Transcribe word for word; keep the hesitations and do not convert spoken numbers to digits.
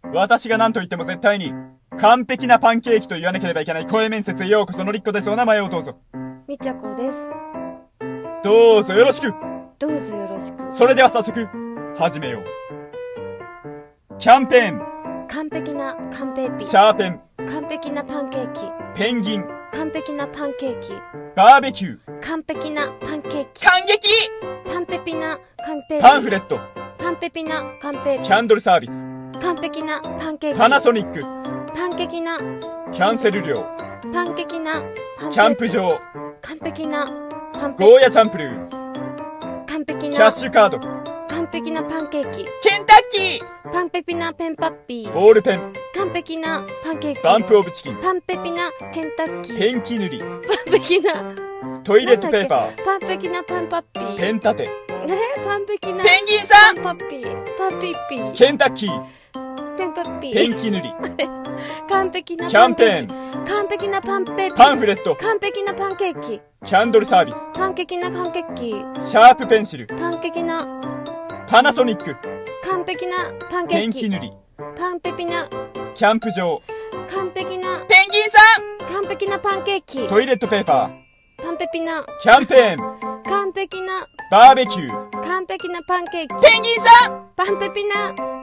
私が何と言っても絶対に完璧なパンケーキと言わなければいけない声面接へようこそ。のりっこです。お名前をどうぞ。 みちゃこです。 どうぞよろしく。 どうぞよろしく。 それでは早速始めよう。キャンペーン。 完璧なカンペーピ。 シャーペン。 完璧なパンケーキ。 ペンギン。 完璧なパンケーキ。 バーベキュー。 完璧なパンケーキ。 感激。 パンペピなカンペーピ。 パンフレット。 パンペピなカンペーピ。 キャンドルサービス。 完璧なパンケーキ。 パナソニック。 パンケーキなキャンセル料。 パンケーキなパンキャンプ場。 完璧なパンペゴーヤチャンプルー。 完璧なキャッシュカード。 完璧なパンケーキ。 ケンタッキー。 パンペピなペンパッピー。 ボールペン。 完璧なパンケーキ。 バンプオブチキン。 パンペピなケンタッキー。 ペンキ塗り。 パンペキなトイレットペーパー。 パンペキなパンパッピー。 ペン立て。 えパンペキなペンギンさん。 パンパッピー。パンピッピー。 ケンタッキー。 ペンパッピー。 ペンキ塗り。 完璧なキャンペーン。 完璧なパンペーピー。 パンフレット。 完璧なパンケーキ。 キャンドルサービス。 完璧なパンケーキ。 シャープペンシル。 完璧なパナソニック。 完璧なパンケーキ。 ペンキ塗り。 パンペピなキャンプ場。 完璧なペンギンさん。完璧なパンケーキ。 トイレットペーパー。パンペピなキャンペーン。 完璧なバーベキュー。 完璧なパンケーキ。 ペンギンさん。 パンペピな